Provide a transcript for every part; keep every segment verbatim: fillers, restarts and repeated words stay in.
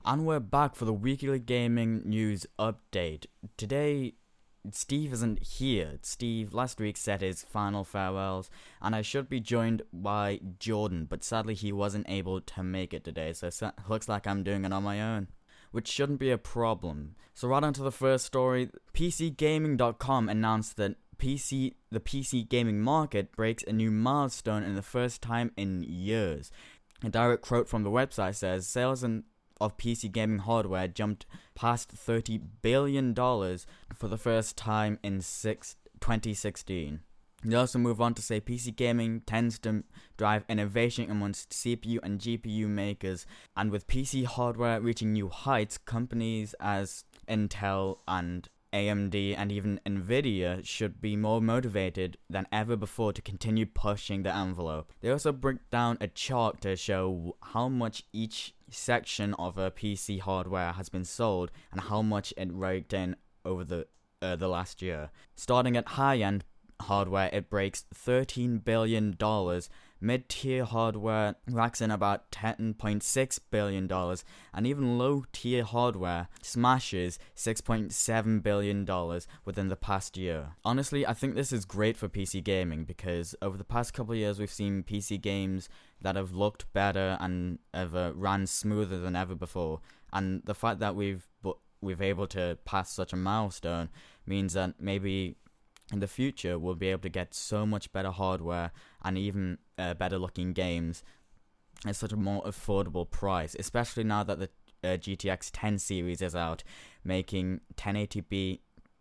And we're back for the weekly gaming news update. Today, Steve isn't here. Steve last week said his final farewells, and I should be joined by Jordan, but sadly he wasn't able to make it today, so it looks like I'm doing it on my own, which shouldn't be a problem. So right on to the first story. P C Gaming dot com announced that P C the P C gaming market breaks a new milestone in the first time in years. A direct quote from the website says, sales in of P C gaming hardware jumped past thirty billion dollars for the first time in six, twenty sixteen. They also move on to say P C gaming tends to drive innovation amongst C P U and G P U makers, and with P C hardware reaching new heights, companies as Intel and A M D and even Nvidia should be more motivated than ever before to continue pushing the envelope. They also break down a chart to show how much each section of a P C hardware has been sold and how much it raked in over the uh, the last year. Starting at high-end hardware, it breaks thirteen billion dollars. Mid-tier hardware racks in about ten point six billion dollars, and even low-tier hardware smashes six point seven billion dollars within the past year. Honestly, I think this is great for P C gaming because over the past couple of years we've seen P C games that have looked better and have uh, ran smoother than ever before, and the fact that we've we've able to pass such a milestone means that maybe in the future we'll be able to get so much better hardware and even uh, better looking games at such a more affordable price, especially now that the uh, G T X ten series is out, making ten eighty p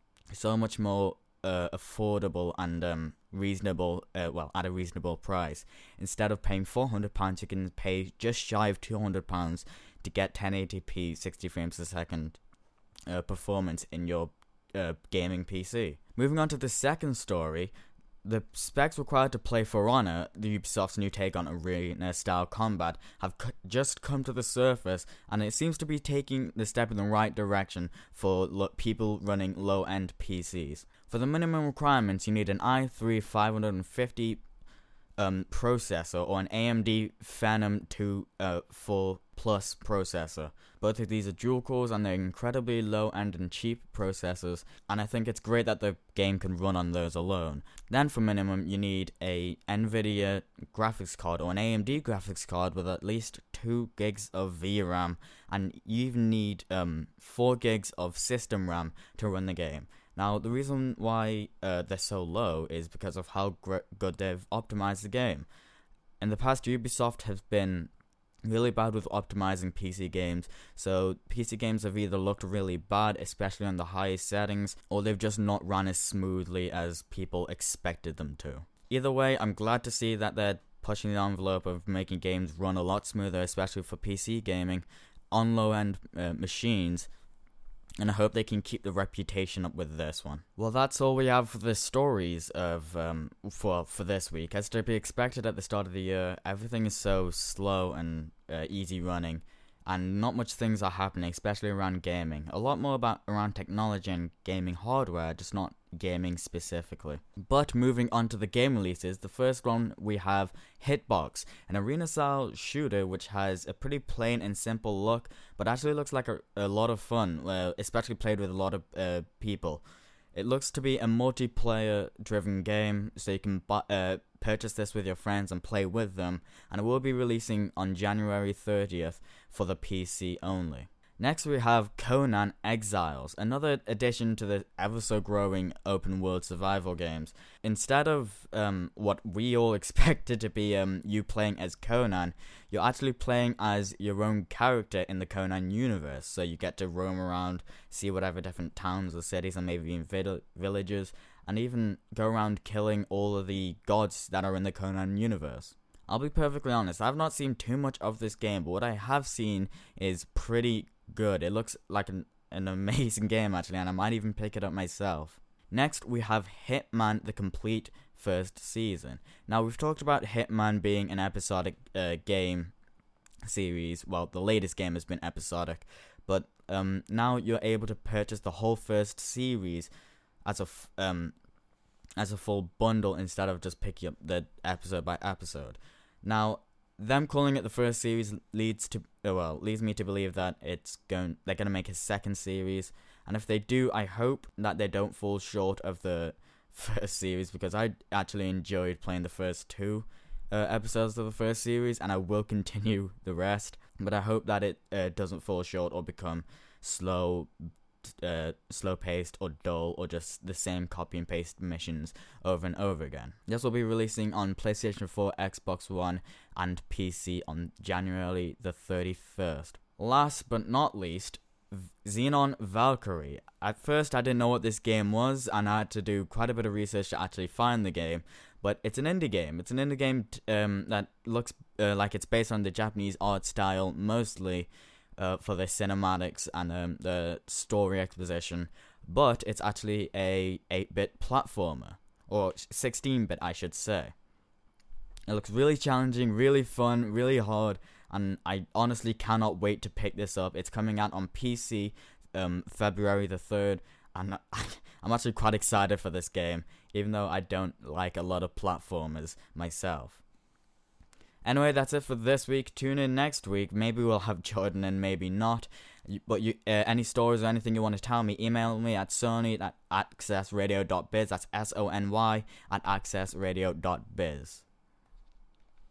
so much more uh, affordable and um, reasonable, uh, well, at a reasonable price. Instead of paying four hundred pounds, you can pay just shy of two hundred pounds to get ten eighty p sixty frames per second uh, performance in your uh, gaming P C. Moving on to the second story, the specs required to play For Honor, the Ubisoft's new take on arena-style combat, have c- just come to the surface, and it seems to be taking the step in the right direction for lo- people running low-end P Cs. For the minimum requirements, you need an i three five fifty um, processor or an A M D Phenom two uh, four Plus processor. Both of these are dual cores and they're incredibly low-end and cheap processors, and I think it's great that the game can run on those alone. Then for minimum, you need a Nvidia graphics card or an A M D graphics card with at least two gigs of V RAM, and you even need um, four gigs of system RAM to run the game. Now, the reason why uh, they're so low is because of how gr- good they've optimized the game. In the past, Ubisoft has been really bad with optimizing P C games, so P C games have either looked really bad, especially on the highest settings, or they've just not run as smoothly as people expected them to. Either way, I'm glad to see that they're pushing the envelope of making games run a lot smoother, especially for P C gaming on low-end uh, machines, and I hope they can keep the reputation up with this one. Well, that's all we have for the stories of um for for this week. As to be expected at the start of the year, everything is so slow and uh, easy running, and not much things are happening, especially around gaming. A lot more about around technology and gaming hardware, just not gaming specifically. But moving on to the game releases, the first one we have Hitbox, an arena-style shooter which has a pretty plain and simple look, but actually looks like a, a lot of fun, uh, especially played with a lot of uh, people. It looks to be a multiplayer-driven game, so you can bu- uh, purchase this with your friends and play with them, and it will be releasing on January thirtieth for the P C only. Next we have Conan Exiles, another addition to the ever-so-growing open-world survival games. Instead of um, what we all expected to be um, you playing as Conan, you're actually playing as your own character in the Conan universe, so you get to roam around, see whatever different towns or cities and maybe even vid- villages, and even go around killing all of the gods that are in the Conan universe. I'll be perfectly honest, I've not seen too much of this game, but what I have seen is pretty good. It looks like an, an amazing game actually, and I might even pick it up myself. Next we have Hitman the Complete First Season. Now we've talked about Hitman being an episodic uh, game series. Well, the latest game has been episodic, but um, now you're able to purchase the whole first series as a f- um as a full bundle instead of just picking up the episode by episode. Now, them calling it the first series leads to uh, well leads me to believe that it's going they're gonna make a second series, and if they do, I hope that they don't fall short of the first series, because I actually enjoyed playing the first two uh, episodes of the first series, and I will continue the rest. But I hope that it uh, doesn't fall short or become slow. Uh, slow paced or dull or just the same copy and paste missions over and over again. This will be releasing on PlayStation four, Xbox One, and P C on January the thirty-first. Last but not least, Xenon Valkyrie. At first I didn't know what this game was, and I had to do quite a bit of research to actually find the game, but it's an indie game. It's an indie game t- um, that looks uh, like it's based on the Japanese art style mostly, Uh, for the cinematics and um, the story exposition, but it's actually a eight-bit platformer, or sixteen-bit I should say. It looks really challenging, really fun, really hard, and I honestly cannot wait to pick this up. It's coming out on P C um, February the third, and I'm actually quite excited for this game, even though I don't like a lot of platformers myself. Anyway, that's it for this week. Tune in next week. Maybe we'll have Jordan and maybe not. But you, uh, any stories or anything you want to tell me, email me at sony at access radio dot biz. That's S O N Y at access radio dot biz.